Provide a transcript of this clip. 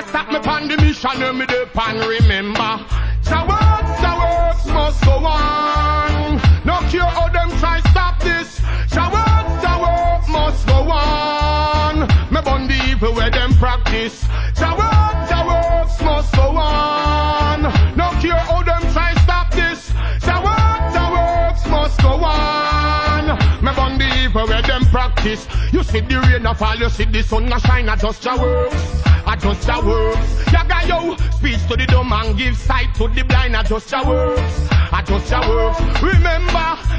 Stop me pan the mission, me dey pan, remember. Jah works must go on. No care how them try stop this. Jah works must go on. Me bun the evil where them practice. Jah works must go on. No care how them try stop this. Jah works must go on. Me bun the evil where them practice. You see the rain a fall, you see the sun a shine, adjust Jah works. Adjust Jah works. Yaga yo, speech to the dumb and give sight to the blind. Adjust Jah works. Adjust Jah works. Remember,